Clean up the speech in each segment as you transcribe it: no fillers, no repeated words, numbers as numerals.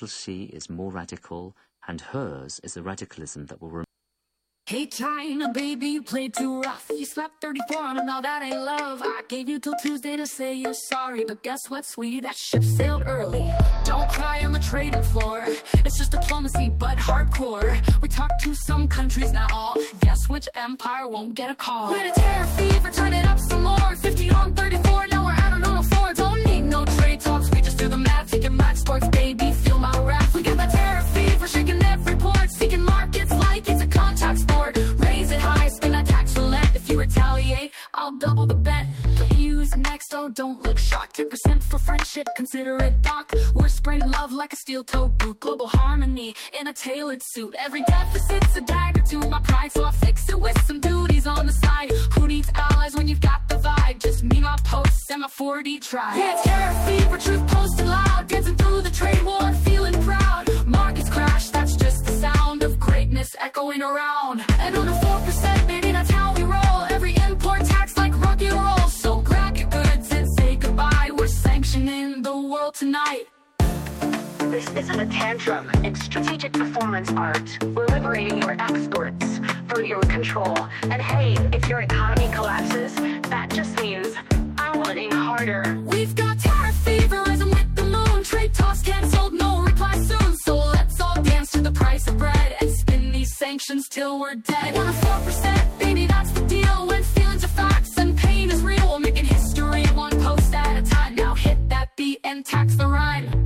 little C is more radical, and hers is a radicalism that will remain. Hey China, baby, you played too rough. You slapped 34 and now that ain't love. I gave you till Tuesday to say you're sorry, but guess what, sweetie, that ship sailed early. Don't cry on the trading floor. It's just diplomacy, but hardcore. We talked to some countries now. Guess which empire won't get a call? We're in a terror fever, turn it up some more. 50 on 34, now we're out on 04. Don't need no trade talks, we just do the math. Taking max sports, baby, feel my wrath. We got that terror fever, shaking every port. Seeking markets like it's a contact sport. Raise it high, spin a tax roulette. If you retaliate, I'll double the bet. The EU's next, oh don't look shocked. 10% for friendship, consider it doc. We're spreading love like a steel-toed boot. Global harmony in a tailored suit. Every deficit's a dagger to my pride, so I fix it with some duties on the side. Who needs allies when you've got the vibe? Just me, my posts, and my 4D tribe. Yeah, it's terror fever, truth posted loud. Dancing through the trade war, feeling proud. Markets crash, that's just the sound of greatness echoing around. And on a 4%, baby, that's how we roll. Every import tax like rock and roll. So grab your goods and say goodbye. We're sanctioning the world tonight. This isn't a tantrum, it's strategic performance art. We're liberating your exports from your control. And hey, if your economy collapses, that just means I'm winning harder. We've got tariff fever, rising with the moon. Trade talks cancelled, no reply soon. So let's all dance to the price of bread and spin these sanctions till we're dead. 1 or 4%, baby, that's the deal. When feelings are facts and pain is real, we're making history one post at a time. Now hit that beat and tax the rhyme.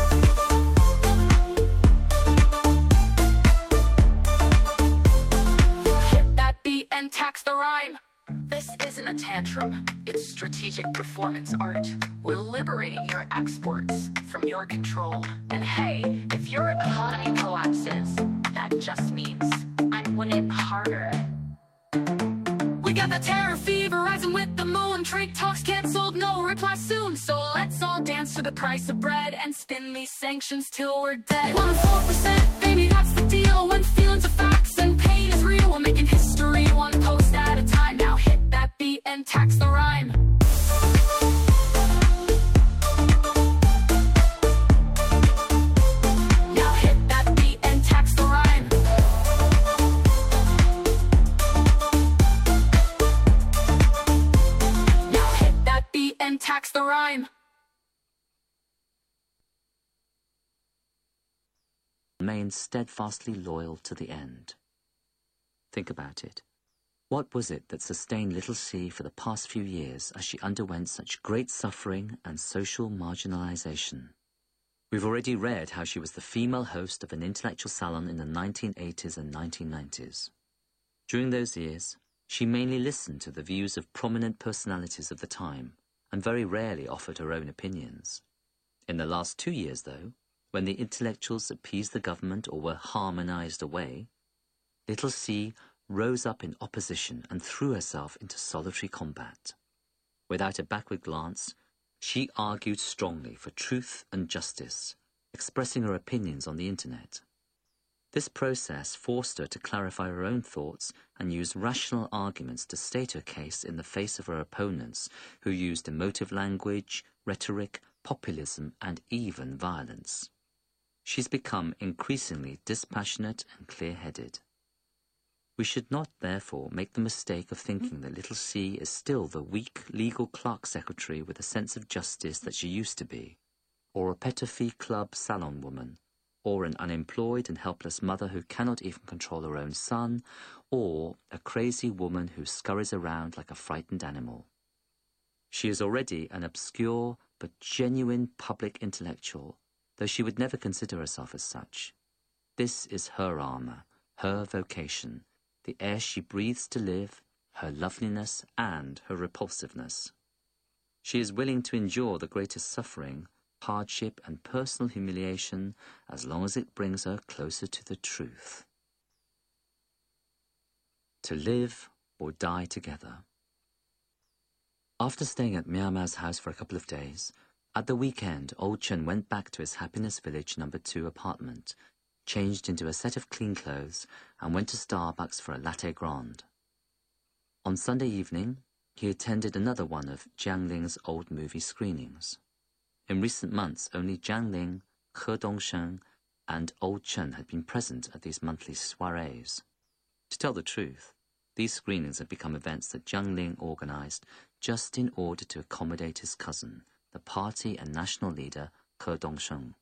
And tax the rhyme. This isn't a tantrum, it's strategic performance art. We're liberating your exports from your control. And hey, if your economy collapses, that just means I'm winning harder. We got the terror fever, rising with the moon. Trade talks cancelled, no reply soon. So let's all dance to the price of bread and spin these sanctions till we're dead. 1 or 4%, baby, that's the deal. When feelings are facts and pain is real, we're making history one post at a time. Now hit that beat and tax the rhyme. Now hit that beat and tax the rhyme. Now hit that beat and tax the rhyme. Remain steadfastly loyal to the end. Think about it. What was it that sustained little C for the past few years as she underwent such great suffering and social marginalization? We've already read how she was the female host of an intellectual salon in the 1980s and 1990s. During those years, she mainly listened to the views of prominent personalities of the time and very rarely offered her own opinions. In the last 2 years, though, when the intellectuals appeased the government or were harmonized away, little C rose up in opposition and threw herself into solitary combat. Without a backward glance, she argued strongly for truth and justice, expressing her opinions on the internet. This process forced her to clarify her own thoughts and use rational arguments to state her case in the face of her opponents, who used emotive language, rhetoric, populism, and even violence. She's become increasingly dispassionate and clear-headed. We should not, therefore, make the mistake of thinking that little C is still the weak legal clerk secretary with a sense of justice that she used to be, or a petit club salon woman, or an unemployed and helpless mother who cannot even control her own son, or a crazy woman who scurries around like a frightened animal. She is already an obscure but genuine public intellectual, though she would never consider herself as such. This is her armour, her vocation, the air she breathes to live, her loveliness and her repulsiveness. She is willing to endure the greatest suffering, hardship and personal humiliation as long as it brings her closer to the truth. To live or die together. After staying at Myanmar's house for a couple of days, at the weekend, Old Chen went back to his Happiness Village No. 2 apartment, changed into a set of clean clothes, and went to Starbucks for a latte grande. On Sunday evening, he attended another one of Jiang Ling's old movie screenings. In recent months, only Jiang Ling, He Dongsheng and Old Chen had been present at these monthly soirees. To tell the truth, these screenings had become events that Jiang Ling organized just in order to accommodate his cousin, the party and national leader He Dongsheng.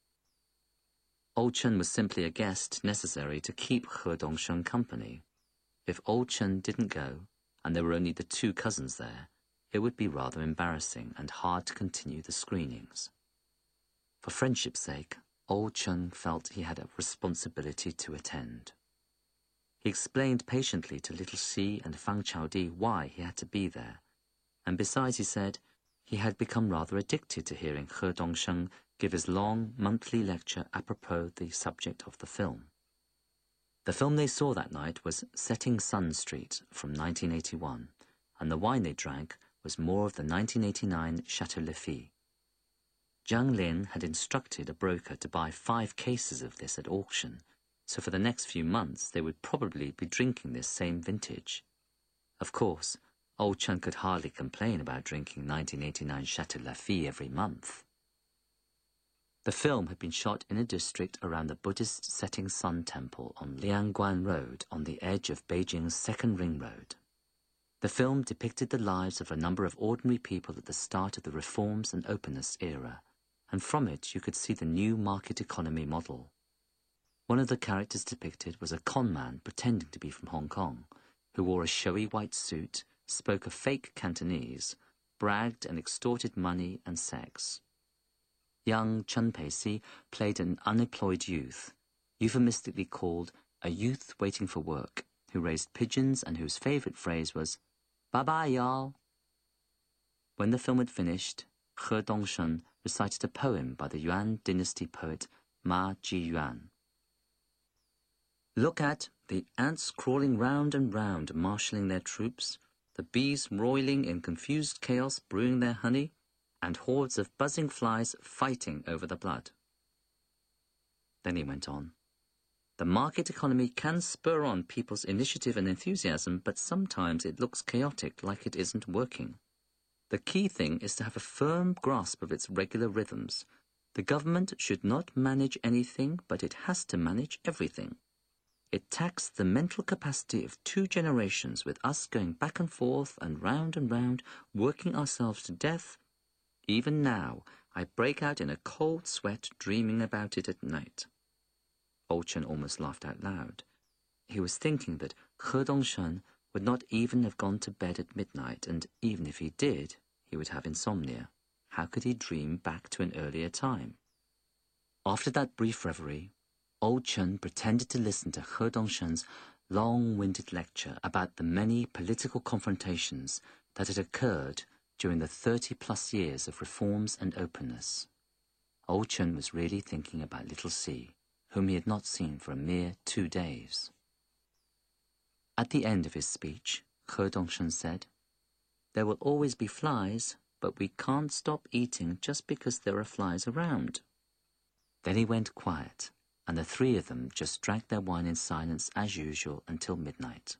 Old Chen was simply a guest necessary to keep He Dongsheng company. If Old Chen didn't go, and there were only the two cousins there, it would be rather embarrassing and hard to continue the screenings. For friendship's sake, Old Chen felt he had a responsibility to attend. He explained patiently to Little Xi and Fang Chaodi why he had to be there, and besides, he said, he had become rather addicted to hearing He Dongsheng give his long monthly lecture apropos the subject of the film. The film they saw that night was Setting Sun Street from 1981, and the wine they drank was more of the 1989 Chateau Lafite. Jiang Ling had instructed a broker to buy 5 cases of this at auction, so for the next few months they would probably be drinking this same vintage. Of course, Old Chen could hardly complain about drinking 1989 Chateau Lafite every month. The film had been shot in a district around the Buddhist Setting Sun Temple on Liangguan Road on the edge of Beijing's Second Ring Road. The film depicted the lives of a number of ordinary people at the start of the reforms and openness era, and from it you could see the new market economy model. One of the characters depicted was a con man pretending to be from Hong Kong, who wore a showy white suit, spoke a fake Cantonese, bragged and extorted money and sex. Young Chen Peici played an unemployed youth, euphemistically called a youth waiting for work, who raised pigeons and whose favourite phrase was, "Bye-bye, y'all." When the film had finished, He Dongsheng recited a poem by the Yuan dynasty poet Ma Jiyuan. "Look at the ants crawling round and round, marshalling their troops, the bees roiling in confused chaos, brewing their honey, and hordes of buzzing flies fighting over the blood." Then he went on, "The market economy can spur on people's initiative and enthusiasm, but sometimes it looks chaotic, like it isn't working. The key thing is to have a firm grasp of its regular rhythms. The government should not manage anything, but it has to manage everything. It taxed the mental capacity of 2 generations, with us going back and forth and round, working ourselves to death. Even now, I break out in a cold sweat dreaming about it at night." Old Chen almost laughed out loud. He was thinking that He Dongsheng would not even have gone to bed at midnight, and even if he did, he would have insomnia. How could he dream back to an earlier time? After that brief reverie, Old Chen pretended to listen to He Dongsheng's long-winded lecture about the many political confrontations that had occurred during the 30-plus years of reforms and openness. Old Chen was really thinking about Little Xi, whom he had not seen for a mere 2 days. At the end of his speech, He Dongsheng said, "There will always be flies, but we can't stop eating just because there are flies around." Then he went quiet, and the 3 of them just drank their wine in silence as usual until midnight.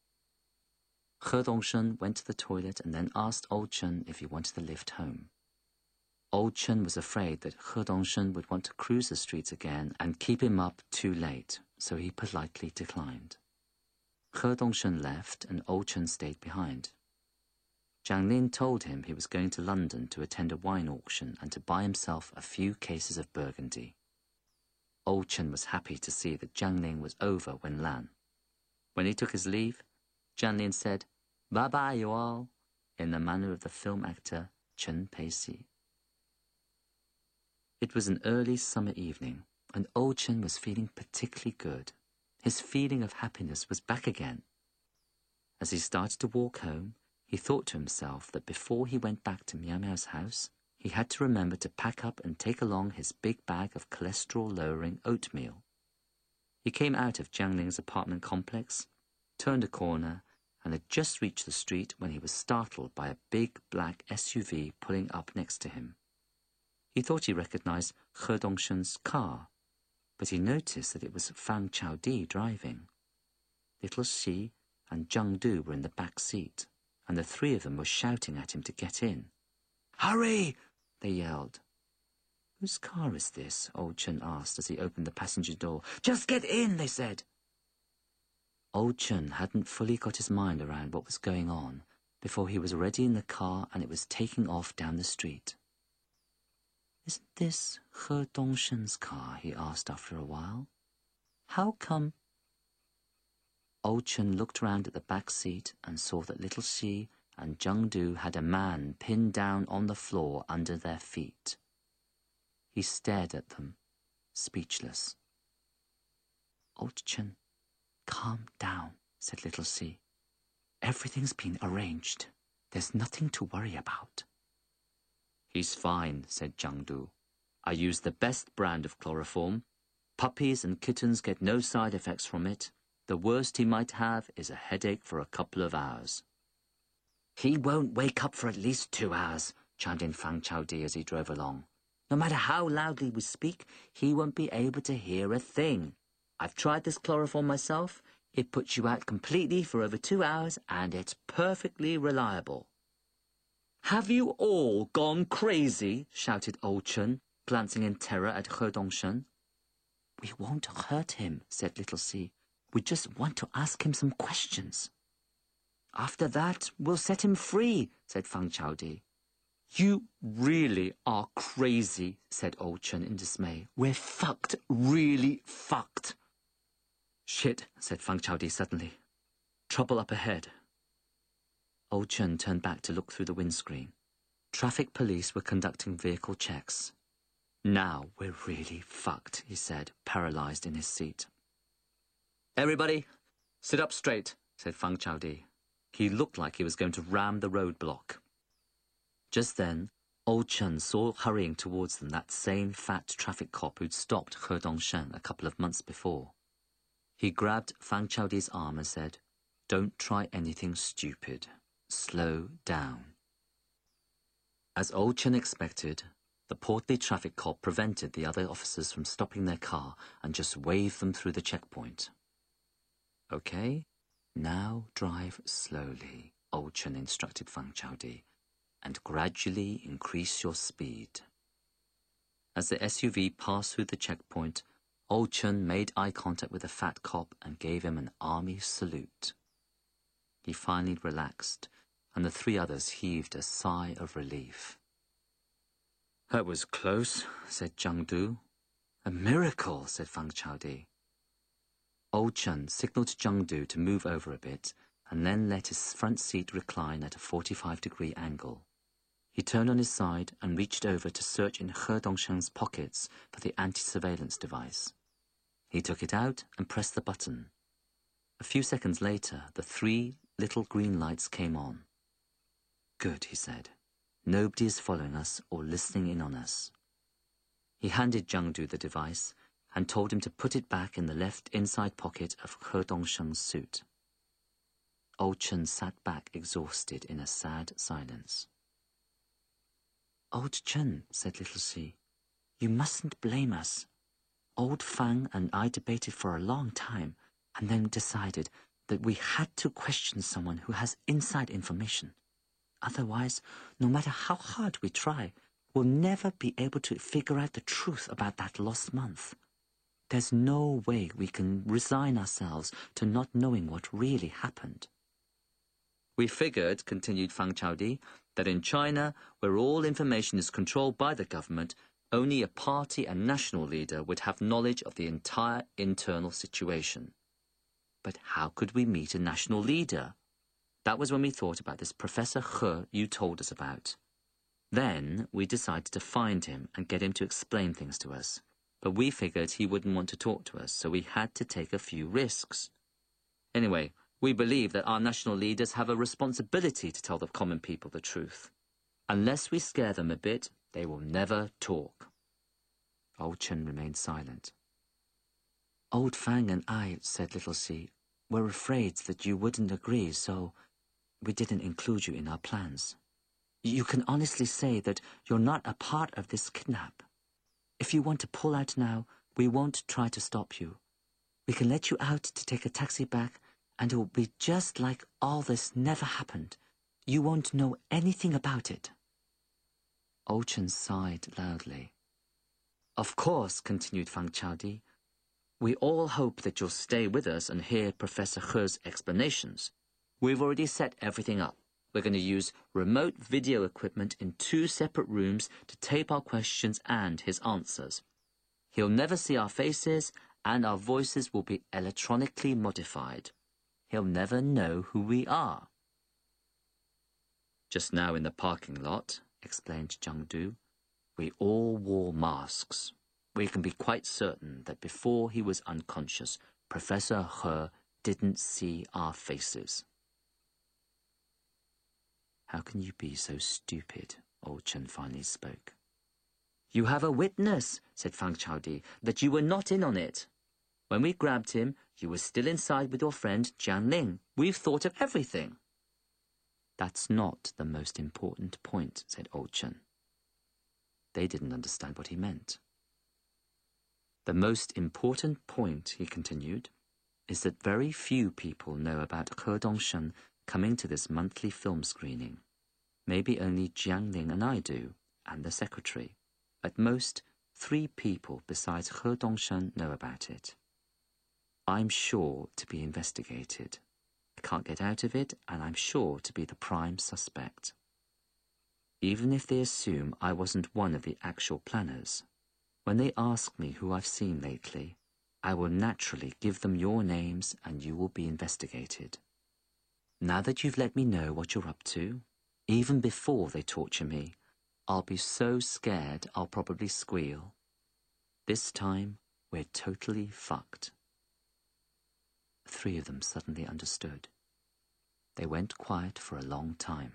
He Dongsheng went to the toilet and then asked Old Chen if he wanted the lift home. Old Chen was afraid that He Dongsheng would want to cruise the streets again and keep him up too late, so he politely declined. He Dongsheng left and Old Chen stayed behind. Jiang Ling told him he was going to London to attend a wine auction and to buy himself a few cases of Burgundy. Old Chen was happy to see that Jiang Ling was over when Lan. When he took his leave, Jiang Ling said, "Bye-bye, you all," in the manner of the film actor Chen Peici. It was an early summer evening, and Old Chen was feeling particularly good. His feeling of happiness was back again. As he started to walk home, he thought to himself that before he went back to Miao Miao's house, he had to remember to pack up and take along his big bag of cholesterol-lowering oatmeal. He came out of Jiang Ling's apartment complex, turned a corner, and had just reached the street when he was startled by a big black SUV pulling up next to him. He thought he recognized He Dongsheng's car, but he noticed that it was Fang Chaodi driving. Little Xi and Zhang Du were in the back seat, and the 3 of them were shouting at him to get in. "Hurry!" they yelled. Whose car is this? Old Chen asked as he opened the passenger door. Just get in, they said. Old Chen hadn't fully got his mind around what was going on before he was already in the car and it was taking off down the street. Isn't this He Dongshen's car? He asked after a while. How come? Old Chen looked round at the back seat and saw that little Xi and Zheng Du had a man pinned down on the floor under their feet. He stared at them, speechless. Old Chen, calm down, said little Xi. Everything's been arranged. There's nothing to worry about. He's fine, said Zheng Du. I use the best brand of chloroform. Puppies and kittens get no side effects from it. The worst he might have is a headache for a couple of hours. He won't wake up for at least 2 hours, chimed in Fang Chaodi as he drove along. No matter how loudly we speak, he won't be able to hear a thing. I've tried this chloroform myself. It puts you out completely for over 2 hours, and it's perfectly reliable. Have you all gone crazy? Shouted Old Chen, glancing in terror at He Dongshen. We won't hurt him, said little Xi. We just want to ask him some questions. After that, we'll set him free, said Fang Chaodi. You really are crazy, said Old Chen in dismay. We're fucked, really fucked. Shit, said Fang Chaodi suddenly. Trouble up ahead. Old Chen turned back to look through the windscreen. Traffic police were conducting vehicle checks. Now we're really fucked, he said, paralyzed in his seat. Everybody, sit up straight, said Fang Chaodi. He looked like he was going to ram the roadblock. Just then, Old Chen saw hurrying towards them that same fat traffic cop who'd stopped He Dongshen a couple of months before. He grabbed Fang Chaodi's arm and said, Don't try anything stupid. Slow down. As Old Chen expected, the portly traffic cop prevented the other officers from stopping their car and just waved them through the checkpoint. Okay, now drive slowly, Old Chen instructed Fang Chaodi, and gradually increase your speed. As the SUV passed through the checkpoint, Old Chen made eye contact with the fat cop and gave him an army salute. He finally relaxed, and the 3 others heaved a sigh of relief. That was close, said Zheng Du. A miracle, said Fang Chaodi. Old Chen signalled Zheng Du to move over a bit and then let his front seat recline at a 45-degree angle. He turned on his side and reached over to search in He Dongshen's pockets for the anti-surveillance device. He took it out and pressed the button. A few seconds later, the 3 little green lights came on. Good, he said. Nobody is following us or listening in on us. He handed Zheng Du the device and told him to put it back in the left inside pocket of He Dongshen's suit. Old Chen sat back exhausted in a sad silence. Old Chen, said little Xi, you mustn't blame us. Old Fang and I debated for a long time and then decided that we had to question someone who has inside information. Otherwise, no matter how hard we try, we'll never be able to figure out the truth about that lost month. There's no way we can resign ourselves to not knowing what really happened. We figured, continued Fang Chaodi, that in China, where all information is controlled by the government, only a party and national leader would have knowledge of the entire internal situation. But how could we meet a national leader? That was when we thought about this Professor He you told us about. Then we decided to find him and get him to explain things to us. But we figured he wouldn't want to talk to us, so we had to take a few risks. Anyway, we believe that our national leaders have a responsibility to tell the common people the truth. Unless we scare them a bit, they will never talk. Old Chen remained silent. Old Fang and I, said little Xi, were afraid that you wouldn't agree, so we didn't include you in our plans. You can honestly say that you're not a part of this kidnap. If you want to pull out now, we won't try to stop you. We can let you out to take a taxi back, and it will be just like all this never happened. You won't know anything about it. Old Chen sighed loudly. Of course, continued Fang Chaodi, we all hope that you'll stay with us and hear Professor He's explanations. We've already set everything up. We're going to use remote video equipment in 2 separate rooms to tape our questions and his answers. He'll never see our faces, and our voices will be electronically modified. He'll never know who we are. Just now in the parking lot, explained Zhang Du, we all wore masks. We can be quite certain that before he was unconscious, Professor He didn't see our faces. How can you be so stupid? Old Chen finally spoke. You have a witness, said Fang Chaodi, that you were not in on it. When we grabbed him, you were still inside with your friend Jiang Ling. We've thought of everything. That's not the most important point, said Old Chen. They didn't understand what he meant. The most important point, he continued, is that very few people know about He Dongshen coming to this monthly film screening. Maybe only Jiang Ling and I do, and the secretary. At most, 3 people besides He Dongshen know about it. I'm sure to be investigated. I can't get out of it, and I'm sure to be the prime suspect. Even if they assume I wasn't one of the actual planners, when they ask me who I've seen lately, I will naturally give them your names and you will be investigated. Now that you've let me know what you're up to, even before they torture me, I'll be so scared I'll probably squeal. This time, we're totally fucked. 3 of them suddenly understood. They went quiet for a long time.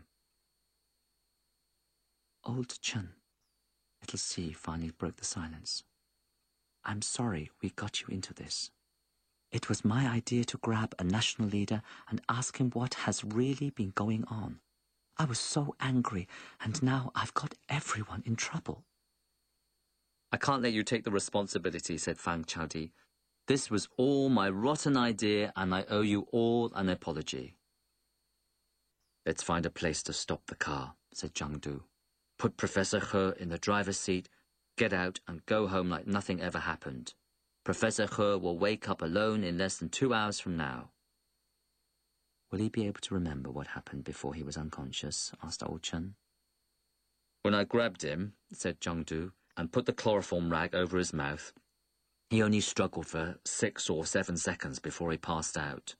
Old Chen, Little C finally broke the silence. I'm sorry we got you into this. It was my idea to grab a national leader and ask him what has really been going on. I was so angry, and now I've got everyone in trouble. I can't let you take the responsibility, said Fang Chaodi. This was all my rotten idea, and I owe you all an apology. Let's find a place to stop the car, said Zhang Du. Put Professor He in the driver's seat, get out and go home like nothing ever happened. Professor He will wake up alone in less than 2 hours from now. Will he be able to remember what happened before he was unconscious? Asked Old Chen. When I grabbed him, said Zhang Du, and put the chloroform rag over his mouth, he only struggled for 6 or 7 seconds before he passed out.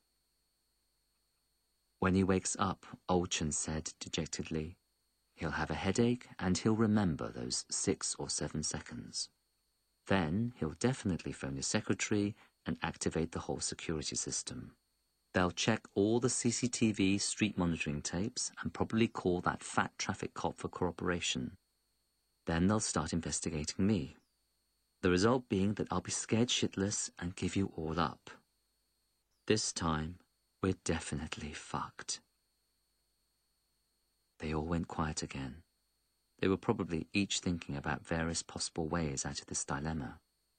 When he wakes up, Old Chen said dejectedly, he'll have a headache and he'll remember those 6 or 7 seconds. Then he'll definitely phone his secretary and activate the whole security system. They'll check all the CCTV street monitoring tapes and probably call that fat traffic cop for cooperation. Then they'll start investigating me. The result being that I'll be scared shitless and give you all up. This time, we're definitely fucked. They all went quiet again. They were probably each thinking about various possible ways out of this dilemma.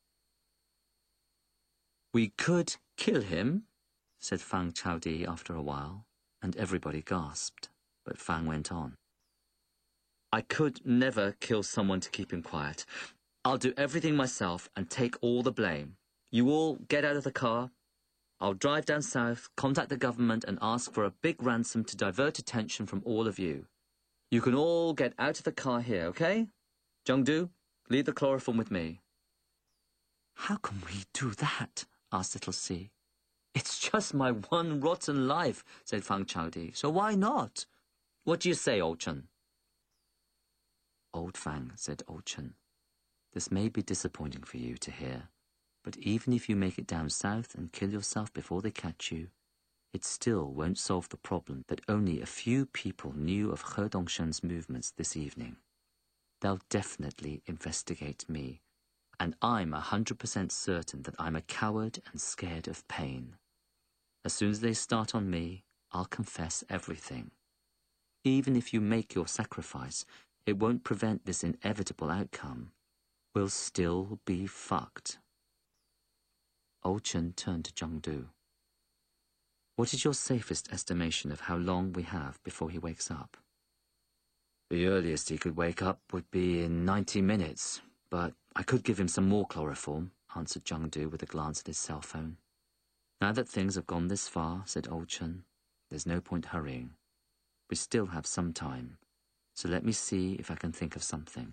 We could kill him, said Fang Chaodi after a while, and everybody gasped, but Fang went on. I could never kill someone to keep him quiet. I'll do everything myself and take all the blame. You all get out of the car. I'll drive down south, contact the government and ask for a big ransom to divert attention from all of you. You can all get out of the car here, okay? Zhang Du, leave the chloroform with me. How can we do that? Asked Little C. It's just my one rotten life, said Fang Chaodi, so why not? What do you say, Old Chen? Old Fang, said Old Chen. This may be disappointing for you to hear, but even if you make it down south and kill yourself before they catch you, it still won't solve the problem that only a few people knew of He Dongshen's movements this evening. They'll definitely investigate me, and I'm 100% certain that I'm a coward and scared of pain. As soon as they start on me, I'll confess everything. Even if you make your sacrifice, it won't prevent this inevitable outcome. We'll still be fucked. Old Chen turned to Zhang Du. What is your safest estimation of how long we have before he wakes up? The earliest he could wake up would be in 90 minutes, but I could give him some more chloroform, answered Zhang Du with a glance at his cell phone. Now that things have gone this far, said Old Chen, there's no point hurrying. We still have some time, so let me see if I can think of something.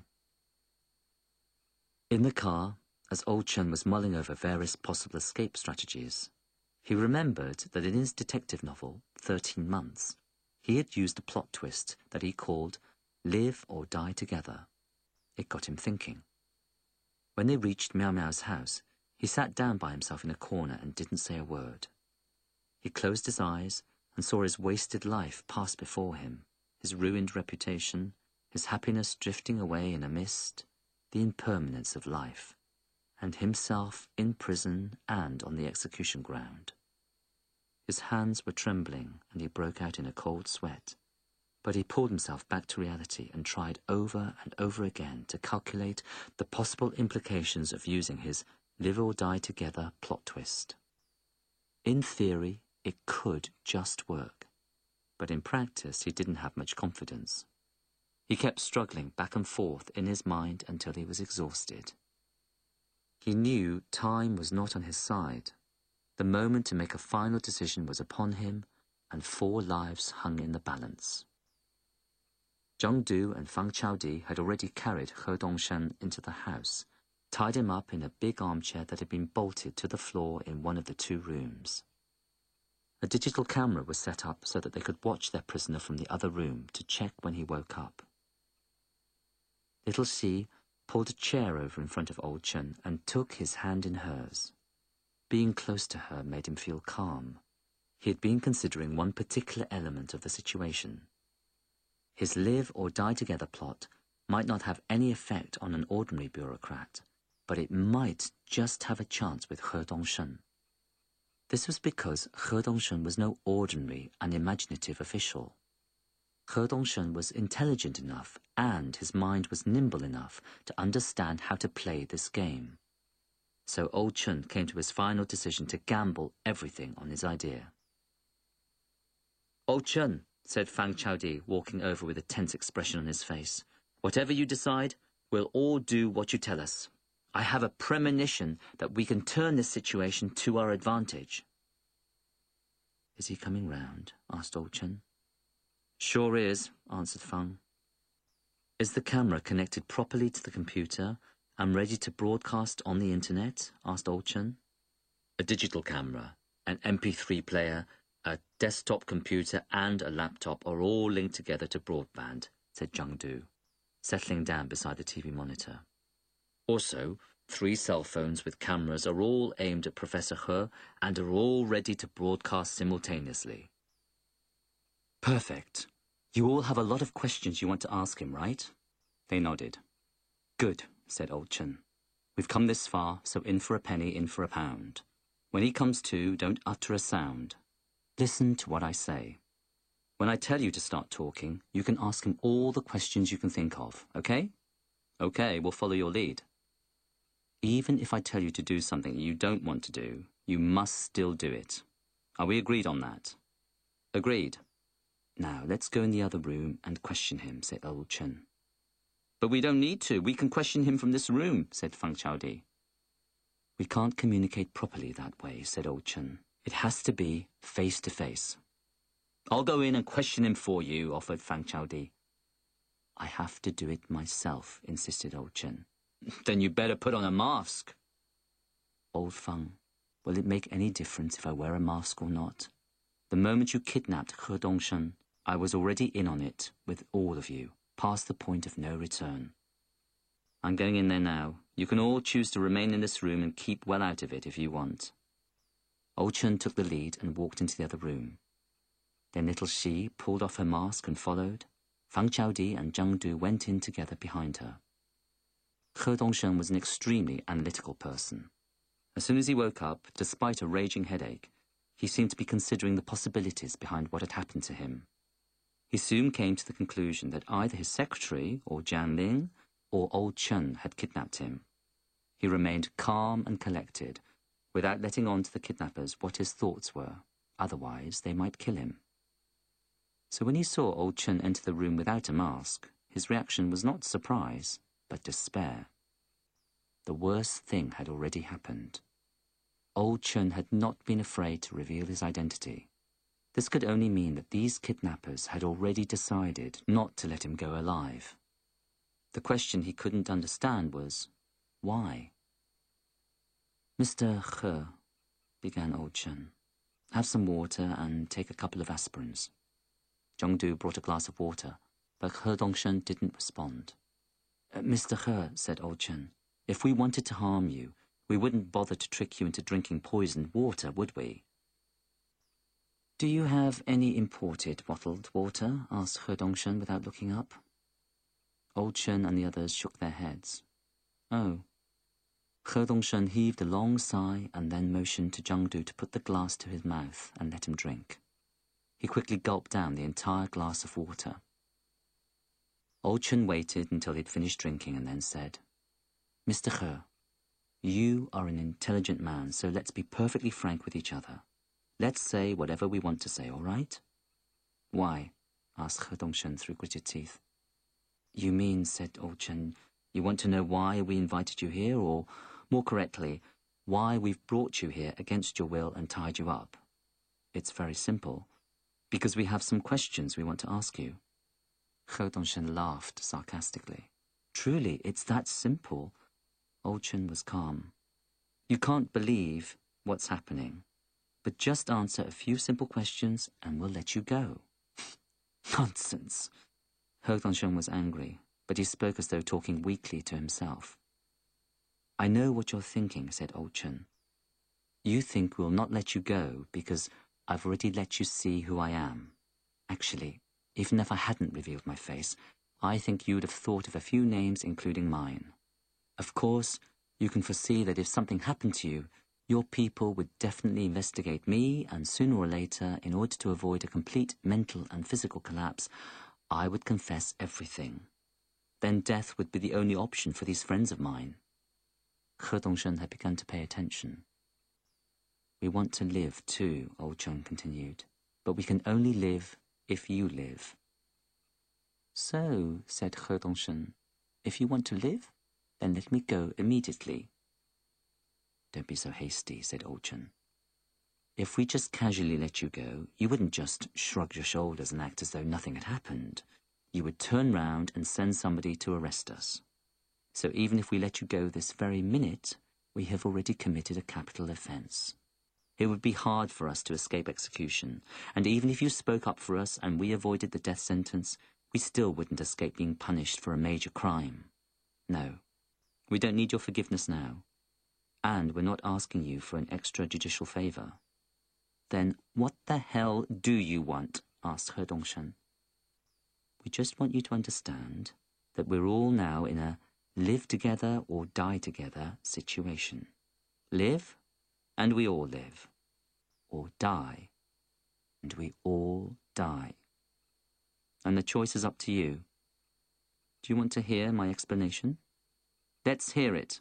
In the car, as Old Chen was mulling over various possible escape strategies, he remembered that in his detective novel, 13 Months, he had used a plot twist that he called Live or Die Together. It got him thinking. When they reached Miao Miao's house, he sat down by himself in a corner and didn't say a word. He closed his eyes and saw his wasted life pass before him, his ruined reputation, his happiness drifting away in a mist, the impermanence of life, and himself in prison and on the execution ground. His hands were trembling and he broke out in a cold sweat, but he pulled himself back to reality and tried over and over again to calculate the possible implications of using his live or die together plot twist. In theory, it could just work, but in practice he didn't have much confidence. He kept struggling back and forth in his mind until he was exhausted. He knew time was not on his side. The moment to make a final decision was upon him, and 4 lives hung in the balance. Zhang Du and Fang Chaodi had already carried He Dongshan into the house, tied him up in a big armchair that had been bolted to the floor in one of the 2 rooms. A digital camera was set up so that they could watch their prisoner from the other room to check when he woke up. Little Xi pulled a chair over in front of Old Chen and took his hand in hers. Being close to her made him feel calm. He had been considering one particular element of the situation. His live or die together plot might not have any effect on an ordinary bureaucrat, but it might just have a chance with He Dongshan. This was because He Dongshan was no ordinary, unimaginative official. He Dongshan was intelligent enough and his mind was nimble enough to understand how to play this game. So Old Chen came to his final decision to gamble everything on his idea. Old Chen, said Fang Chaodi, walking over with a tense expression on his face, whatever you decide, we'll all do what you tell us. I have a premonition that we can turn this situation to our advantage. Is he coming round? Asked Old Chen. Sure is, answered Fang. Is the camera connected properly to the computer and ready to broadcast on the internet? Asked Old Chen. A digital camera, an MP3 player, a desktop computer and a laptop are all linked together to broadband, said Zhang Du, settling down beside the TV monitor. Also, 3 cell phones with cameras are all aimed at Professor He and are all ready to broadcast simultaneously. Perfect. You all have a lot of questions you want to ask him, right? They nodded. Good, said Old Chen. We've come this far, so in for a penny, in for a pound. When he comes to, don't utter a sound. Listen to what I say. When I tell you to start talking, you can ask him all the questions you can think of, okay? Okay, we'll follow your lead. Even if I tell you to do something you don't want to do, you must still do it. Are we agreed on that? Agreed. Now, let's go in the other room and question him, said Old Chen. But we don't need to. We can question him from this room, said Fang Chaodi. We can't communicate properly that way, said Old Chen. It has to be face-to-face. I'll go in and question him for you, offered Fang Chaodi. I have to do it myself, insisted Old Chen. Then you better put on a mask. Old Fang, will it make any difference if I wear a mask or not? The moment you kidnapped He Dongshan, I was already in on it with all of you, past the point of no return. I'm going in there now. You can all choose to remain in this room and keep well out of it if you want. Old Chen took the lead and walked into the other room. Then little Xi pulled off her mask and followed. Fang Chaodi and Zhang Du went in together behind her. He Dongshan was an extremely analytical person. As soon as he woke up, despite a raging headache, he seemed to be considering the possibilities behind what had happened to him. He soon came to the conclusion that either his secretary, or Jian Ling, or Old Chen had kidnapped him. He remained calm and collected, without letting on to the kidnappers what his thoughts were. Otherwise, they might kill him. So when he saw Old Chen enter the room without a mask, his reaction was not surprise, but despair. The worst thing had already happened. Old Chun had not been afraid to reveal his identity. This could only mean that these kidnappers had already decided not to let him go alive. The question he couldn't understand was, why? "Mr. He," began Old Chun, "have some water and take a couple of aspirins." Zhengdu brought a glass of water, but He Dongshen didn't respond. "Mr. He," said Old Chun, "if we wanted to harm you, we wouldn't bother to trick you into drinking poisoned water, would we?" "Do you have any imported bottled water?" asked He Dongshen without looking up. Old Chun and the others shook their heads. "Oh." He Dongshen heaved a long sigh and then motioned to Zhengdu to put the glass to his mouth and let him drink. He quickly gulped down the entire glass of water. Old Chun waited until he'd finished drinking and then said, "Mr. He, you are an intelligent man, so let's be perfectly frank with each other. Let's say whatever we want to say, all right?" "Why?" asked He Dongshen through gritted teeth. "You mean," said Old Chun, "you want to know why we invited you here, or, more correctly, why we've brought you here against your will and tied you up? It's very simple. Because we have some questions we want to ask you." He Dongshen laughed sarcastically. "Truly, it's that simple." Old Chun was calm. "You can't believe what's happening, but just answer a few simple questions and we'll let you go." "Nonsense." He Dongshen was angry, but he spoke as though talking weakly to himself. "I know what you're thinking," said Old Chun. "You think we'll not let you go because I've already let you see who I am. Actually, even if I hadn't revealed my face, I think you'd have thought of a few names, including mine. Of course, you can foresee that if something happened to you, your people would definitely investigate me, and sooner or later, in order to avoid a complete mental and physical collapse, I would confess everything. Then death would be the only option for these friends of mine." He Dongshen had begun to pay attention. "We want to live too," Old Chun continued, "but we can only live if you live." "So," said He Dongshen, "if you want to live, then let me go immediately." "Don't be so hasty," said Old Chun. "If we just casually let you go, you wouldn't just shrug your shoulders and act as though nothing had happened. You would turn round and send somebody to arrest us. So even if we let you go this very minute, we have already committed a capital offence. It would be hard for us to escape execution, and even if you spoke up for us and we avoided the death sentence, we still wouldn't escape being punished for a major crime. No, we don't need your forgiveness now, and we're not asking you for an extrajudicial favour." "Then what the hell do you want?" asked He Dongshen. "We just want you to understand that we're all now in a live together or die together situation. Live, and we all live. Or die, and we all die. And the choice is up to you. Do you want to hear my explanation?" "Let's hear it."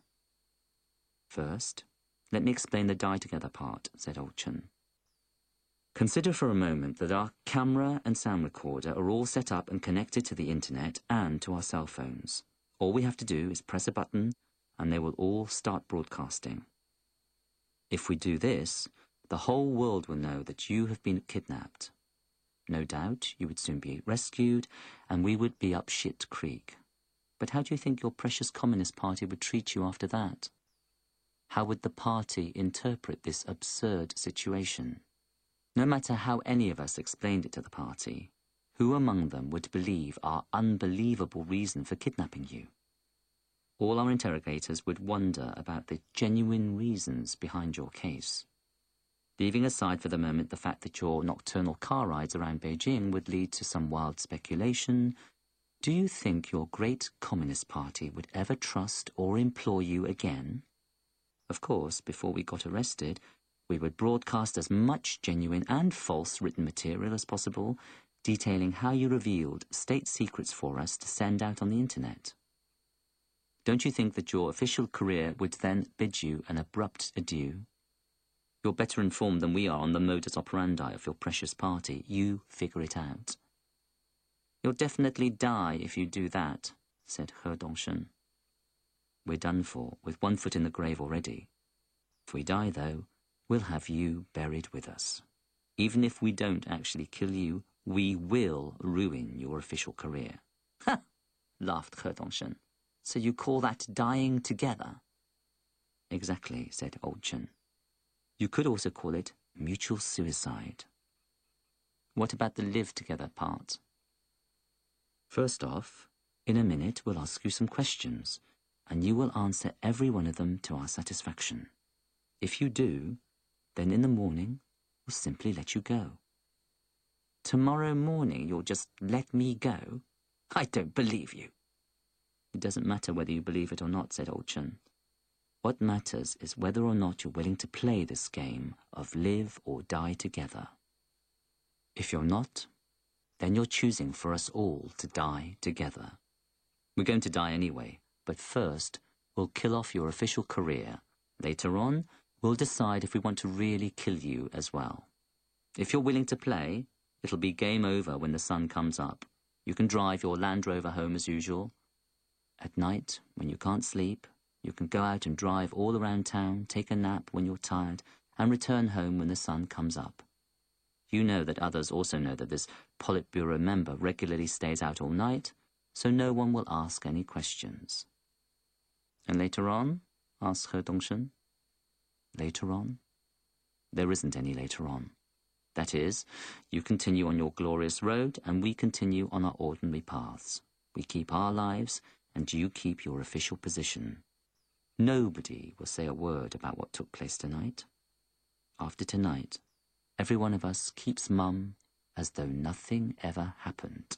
"First, let me explain the die together part," said Old Chun. "Consider for a moment that our camera and sound recorder are all set up and connected to the internet and to our cell phones. All we have to do is press a button and they will all start broadcasting. If we do this, the whole world will know that you have been kidnapped. No doubt you would soon be rescued and we would be up shit creek. But how do you think your precious Communist Party would treat you after that? How would the party interpret this absurd situation? No matter how any of us explained it to the party, who among them would believe our unbelievable reason for kidnapping you? All our interrogators would wonder about the genuine reasons behind your case. Leaving aside for the moment the fact that your nocturnal car rides around Beijing would lead to some wild speculation, do you think your great Communist Party would ever trust or employ you again? Of course, before we got arrested, we would broadcast as much genuine and false written material as possible, detailing how you revealed state secrets for us to send out on the internet. Don't you think that your official career would then bid you an abrupt adieu? You're better informed than we are on the modus operandi of your precious party. You figure it out." "You'll definitely die if you do that," said He Dongshen. We're done for, with one foot in the grave already. If we die, though, we'll have you buried with us. Even if we don't actually kill you, we will ruin your official career. Ha! Laughed He Dongsheng. So you call that dying together? Exactly, said Old Chen. You could also call it mutual suicide. What about the live together part? First off, in a minute we'll ask you some questions, and you will answer every one of them to our satisfaction. If you do, then in the morning we'll simply let you go. Tomorrow morning you'll just let me go? I don't believe you. It doesn't matter whether you believe it or not, said Old Chen. What matters is whether or not you're willing to play this game of live or die together. If you're not, then you're choosing for us all to die together. We're going to die anyway, but first we'll kill off your official career. Later on, we'll decide if we want to really kill you as well. If you're willing to play, it'll be game over when the sun comes up. You can drive your Land Rover home as usual. At night, when you can't sleep, you can go out and drive all around town, take a nap when you're tired, and return home when the sun comes up. You know that others also know that this Politburo member regularly stays out all night, so no one will ask any questions. And later on? Asked He Dongsheng. Later on? There isn't any later on. That is, you continue on your glorious road, and we continue on our ordinary paths. We keep our lives, and you keep your official position. Nobody will say a word about what took place tonight. After tonight, every one of us keeps mum as though nothing ever happened.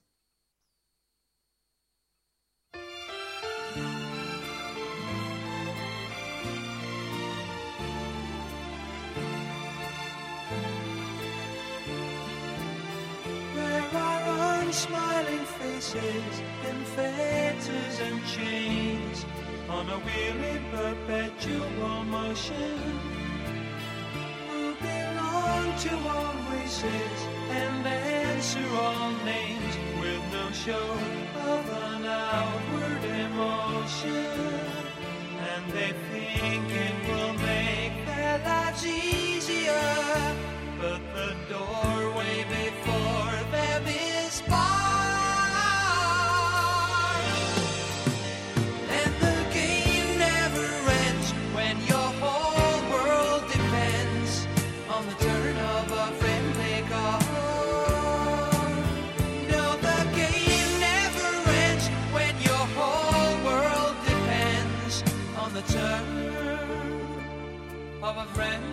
There are unsmiling faces in fetters and chains, on a wheel in perpetual motion, who belong to all races and answer all names with no show of an outward emotion. And they think it will make their lives easier, but the doorway before them is barred. Of a friend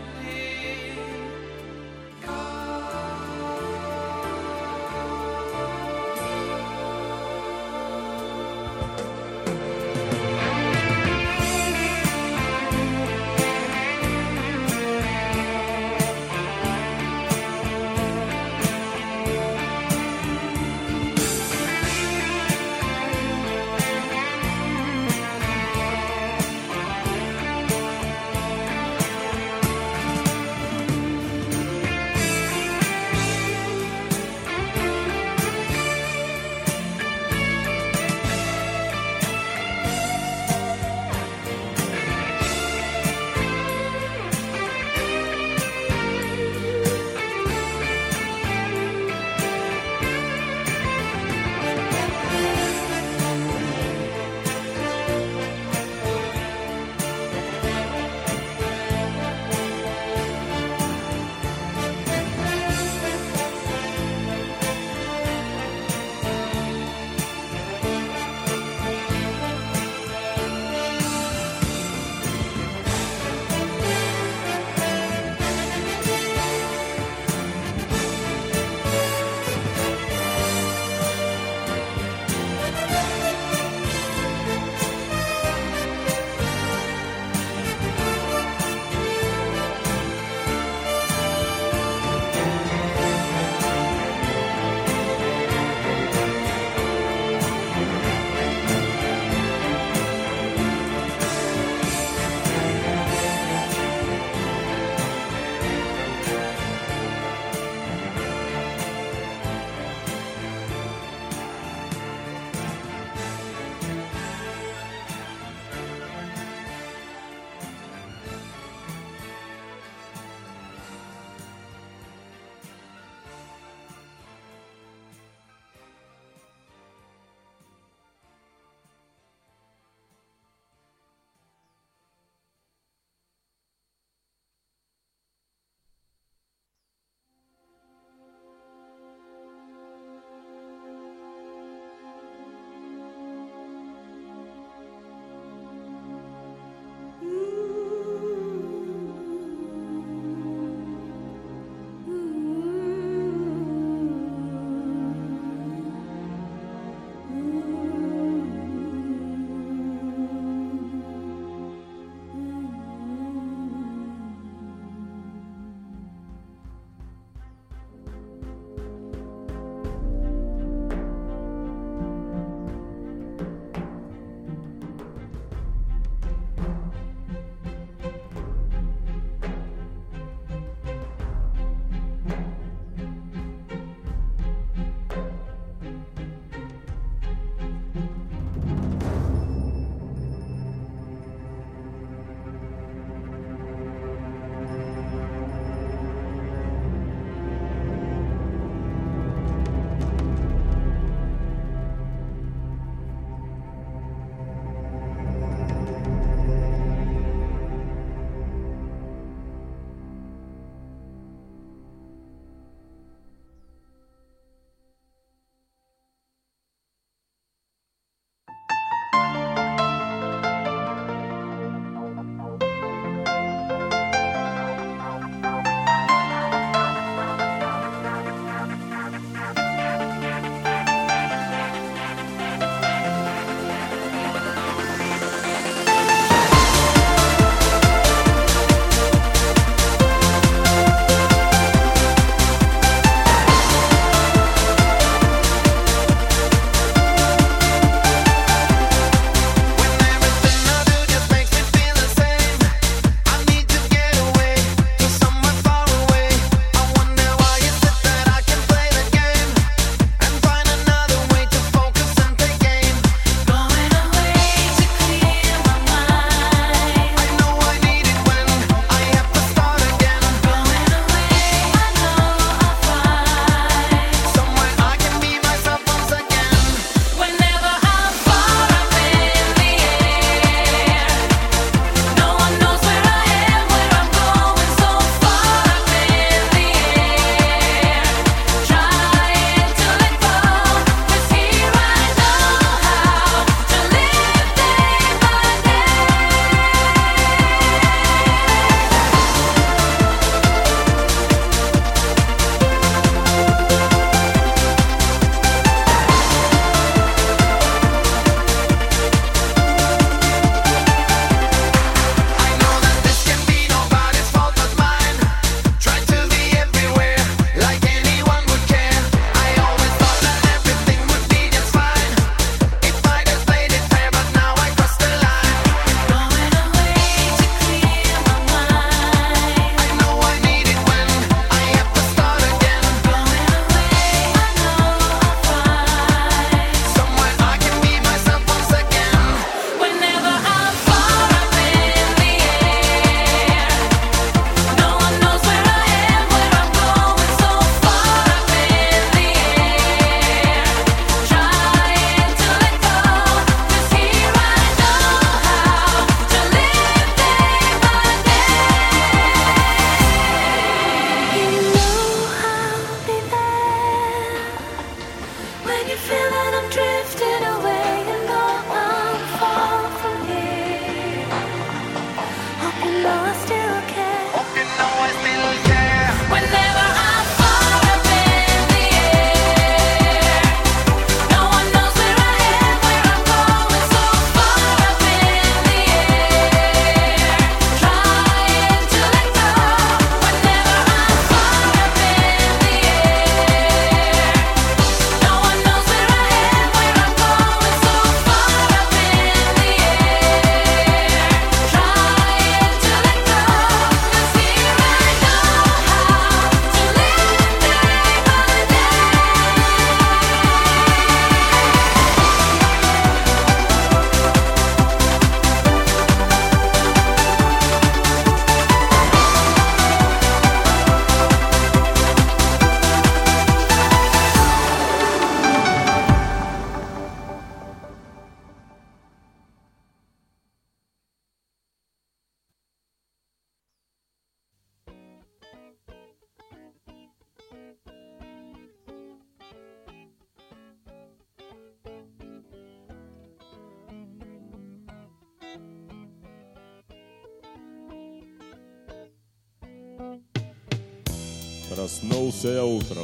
Проснулся я утром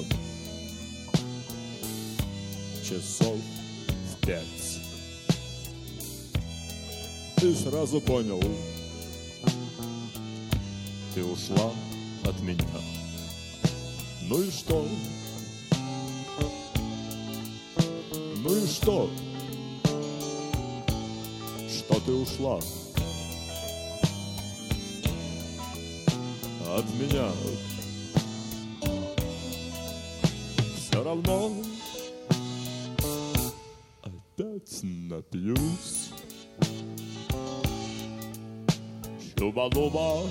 часов в 5 и сразу понял, ты ушла от меня. Ну и что? Ну и что? Что ты ушла от меня? Все равно опять напьюсь. Чуба-дуба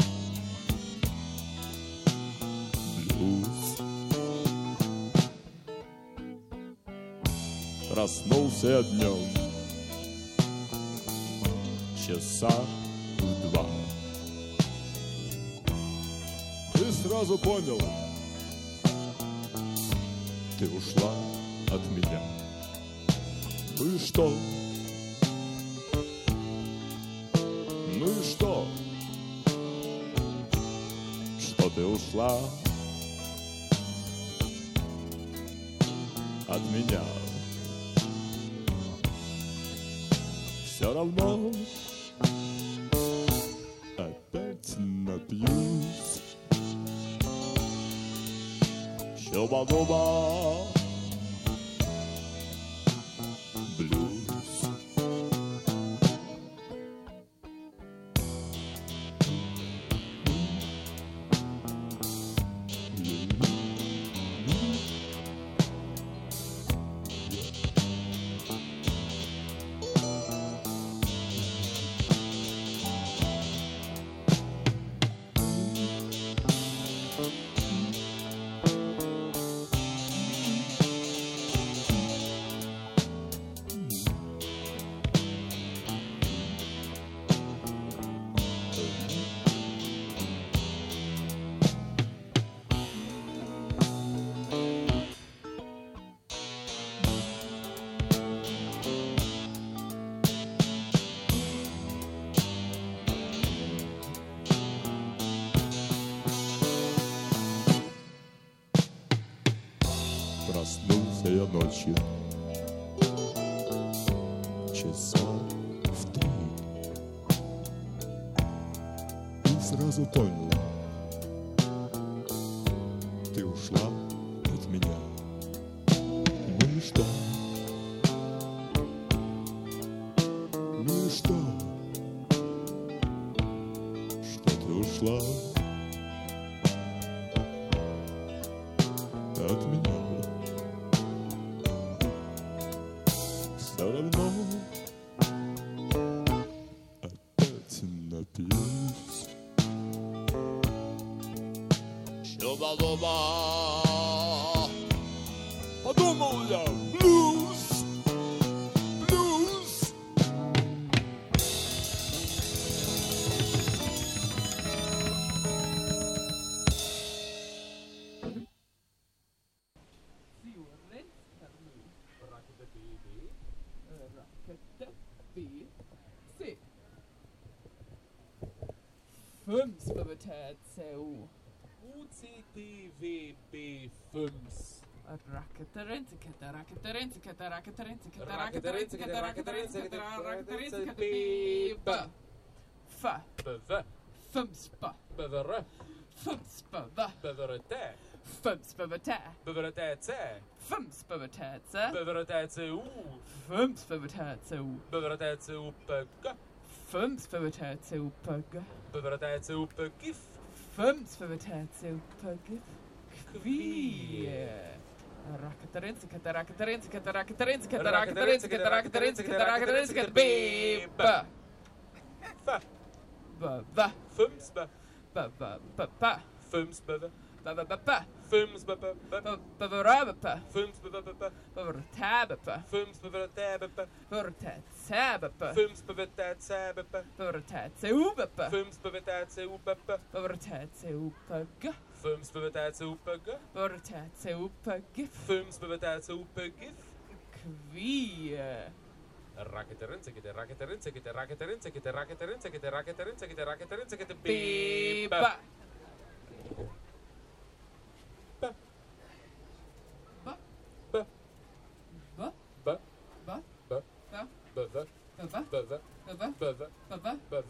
блюз. Проснулся я днем часа в 2 и сразу понял, ты ушла от меня. Ну и что? Ну и что? Что ты ушла от меня? Все равно опять напьюсь. Щуба-дуба блюз. Проснулся я ночью часа в 3 и сразу понял, ты ушла от меня. Ну и что? Ну и что? Что ты ушла от меня? Все равно опять напьюсь. Щуба-дуба. Подумал я, блюз, блюз. Fumsbebetätseu. UCTVB5. Fumspa. Bevere. Fumspa. Beverete. Fumsbebetä. Beveretetse. Fumsbebetätse. Beveretetseu. Fumsbebetätseu. Beveretetseuppökkä. Fumsbebetätseupögge. Beveretetseuppökif. Fumsbebetätseupögge. Kvie. Beep. Fumsbe. Ba. Fumsbeve. Ba. Fumsbebe. Ba. Fumsbebe. Ba. Fumsbeveretebe. Fumsbebetätseupögge. Fumsbevetätsebe. Bebetätseupögge. Fumsbevetätseuppökkä. Bebetätseupögge. Fumsbevetätseuppökkä. Bebetätseupögge. Fumsbevetätseuppökkä. Kvie. Beep. Beep.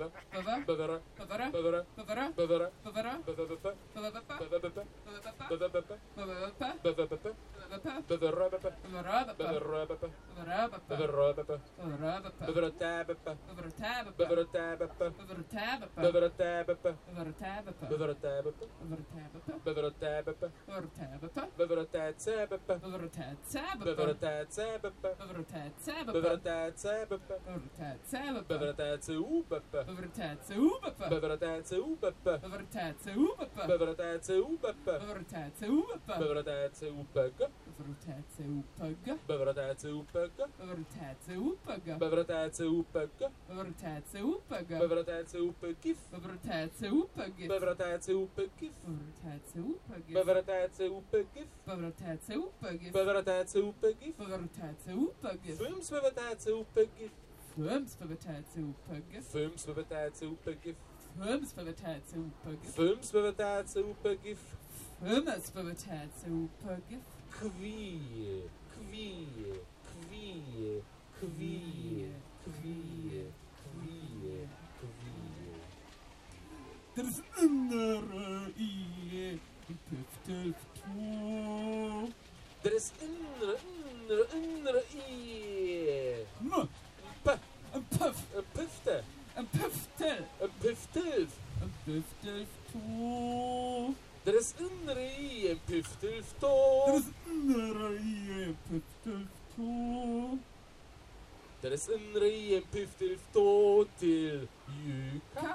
Er is innere i puftel to. Er is innere i. En puff, Een pufte. en puftel, Een puftelf. en puftel to. Er is innere i en puftelf Er tå. is innere i puftel to. Er is innere i en puftelf tå til juka.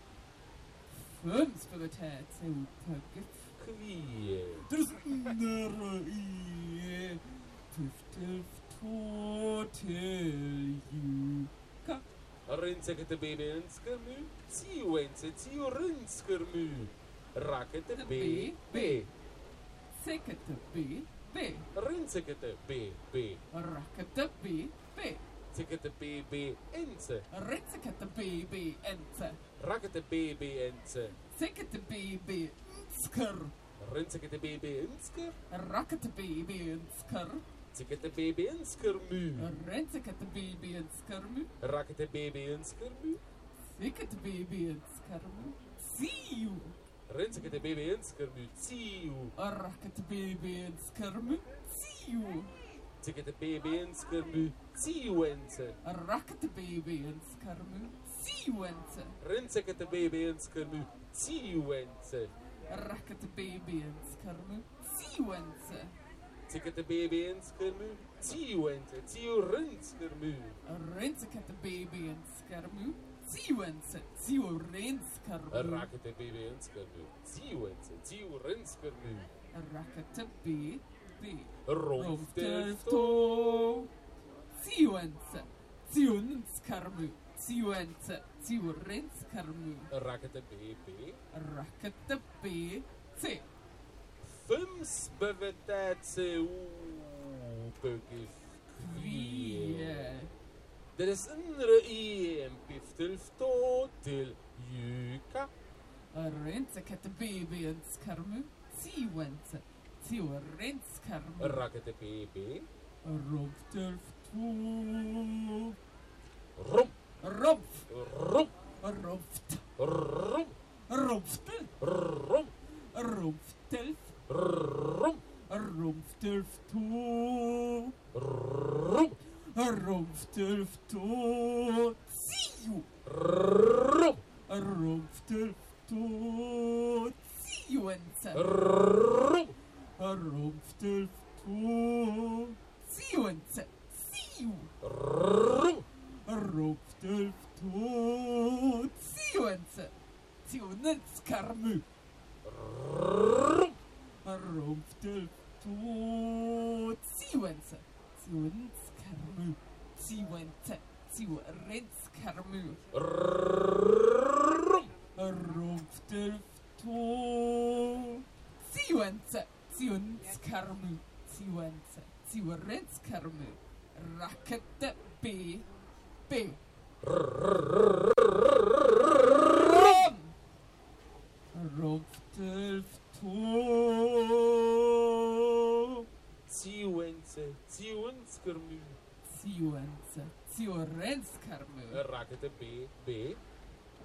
Fømsbevetat seg oppøgget. Kvie. Er is innere i puftel to til juka. Rinsekete baby ønsker mu. Tio ense, tio rinsker mu. Rakete b, b. Sikkete B, B. Rinsekete b, b. Rakkete B, B. Tikete b, b ense. Ritsikete B, B, ente. Rakete b, b ense. Sikkete B, B, nsker. Rinsekete b, b ønsker. Rakkete B, B, nsker. Tikete b, b ønsker mu. Ritsikete B, B, nsker mu. Rakete b, b ønsker mu. Sikkete B, B, nsker mu. Siu. Rinsekete b, b ønsker mu. Tio. Rakkete B, B, nsker mu. Siu. Tikete b, b ønsker mu. Tio ense. Rakkete B, B, nsker mu. Siu ente. Rinsekete b, b ønsker mu. Tio ense. Rakkete B, B, nsker mu. Siu ente. Tikete b, b ønsker mu. Tio ense. Tio rinsker mu. Ritsikete B, B, nsker mu. Siu ente. Siu rinsker mu. Rakete b, b ønsker mu. Tio ense. Tio rinsker mu. Rakkete B, B. Romftelfto. Siuense, siunskarmu, siuense, siurenskarmu, Rakete b, b. rakkete B, C. Fums bevetatse upegif Kvie. Der is innere i en piftelfto til juka. Rensekete B, B-enskarmu, siuense, siurenskarmu, Rakete b, b. romftelfto, Rom, romf, rom, romft, rom, romftel, rom, romftelf, rom, romftelfto, rom, romftelfto, siu, rom, romftelfto, siuense, rom, romftelfto, siuense, siu, rom, romftelfto, siuense, siunenskarmu, rom, romftelfto, siuense, siunskarmu, siuense, siurenskarmu, rom, romftelfto, siuense, siunskarmu, siuense, siurenskarmu, rakkete B, B. Rom! Romftelfto, Tioense, tionskermu. siuense, siurenskarmu, Rakete b, b.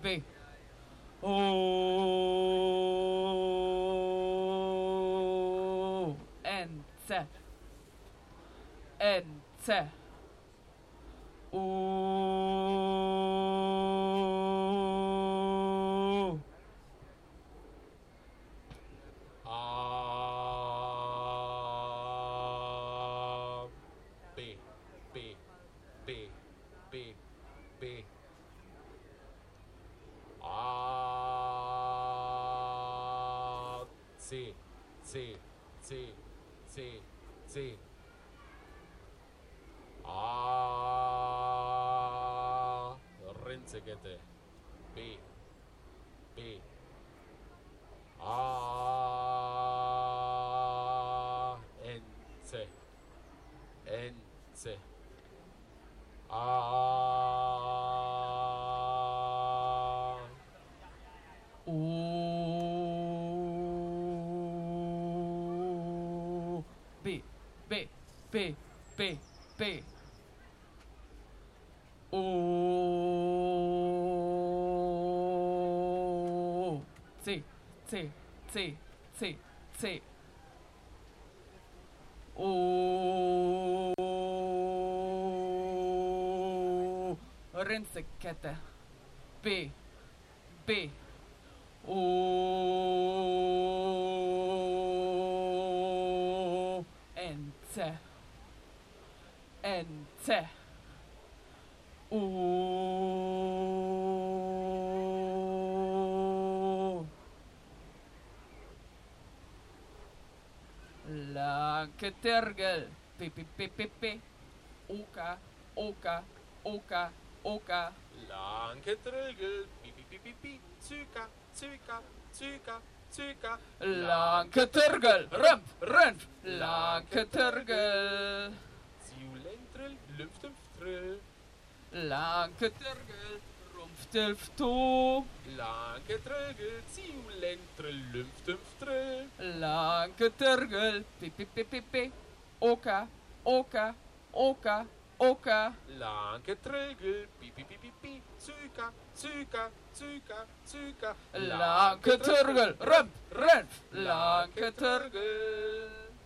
B. O. N. C. N. C. O. B, B, B, B, B. C, C, C, C, C. Rinsekette. B, B. N, C, N, C. O. B. B. B. B. B. O. C. C. C. C. C. O. Rinsekette. B. B. O. N. C. N. C. O. Lanketergel. P. P. P. P. P. Oka. Oka. Oka. Oka. Lanketrögel. Pi, pi, pi, pi, pi. Zyka, zyka, zyka, zyka. Lanketergel. Rump. Rump. Lanketergel. Ziulentrel, luftumftrel. Lanketergel. Rumpftilfto. Lanketrögel, ziulentrel, luftumftrel. Lanketergel. P. P. P. P. P. Oka. Oka. Oka. Oka. Lanketrögel. Pi, pi, pi, pi, pi. Zyka, zyka, zyka, zyka. Lanketergel. Rump. Rump. Lanketergel.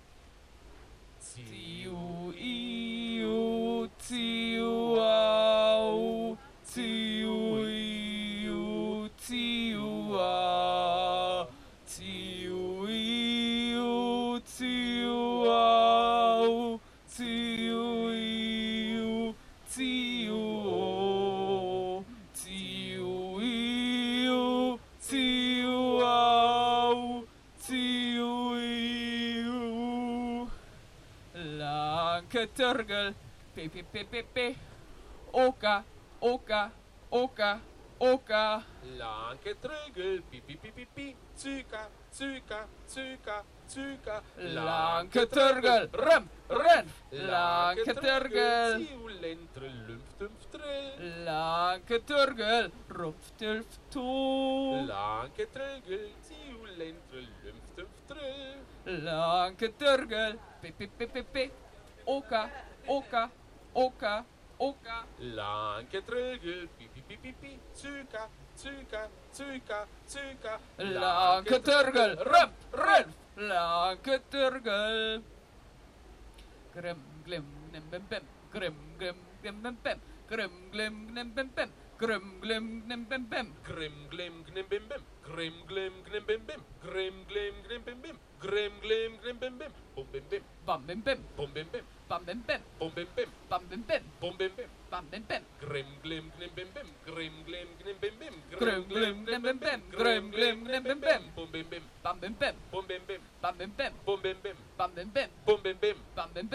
Tiu, iu, tiu, au, tiu, iu, tiu, au, tiu, iu, tiu, au, tiu, iu, tiu, au, tiu, iu, tiu, au, tiu, iu. Lanketergel. P. P. P. P. P. Oka. Oka. Oka. Oka. Lanketrögel. Pi, pi, pi, pi, pi. Zyka, zyka, zyka, zyka. Lanketergel. Rump. Rump. Lanketergel. Ziulentrel, luftumftrel. Lanketergel. Rumpftilfto. Lanketrögel. Ziulentrel, luftumftrel. Lanketergel. P. P. P. P. P. Oka. Oka. Oka. Oka. Lanketrögel. Pi, pi, pi, pi, pi. Zyka, zyka, zyka, zyka. Lanketergel. Rump. Rump. Lanketergel. Grim, glim, nim, bim, bim. Grim, glim, glim, bim, bim. Grim, glim, nim, bim, bim. Grim, glim, nim, bim, bim. Grim, glim, gnim, bim, bim. Grim, glim, gnim, bim, bim. Grim, glim, gnim, bim, bim. Grim, glim, gnim, bim, bim. Bum, bim, bim. Bam, bim, bim. Bum, bim, bim. Bam, bim, bim. Bum, bim, bim. Bam, bim, bim. Bum, bim, bim. Bam, bim, bim. Grim, glim, gnim, bim, bim. Grim, glim, gnim, bim, bim. Grim, glim, nim, bim, bim. Grim, glim, nim, bim, bim. Bum, bim, bim. Bam, bim, bim. Bum, bim, bim. Bam, bim, bim. Bum, bim, bim. Bam, bim, bim. Bum, bim, bim. Bam, bim, bim.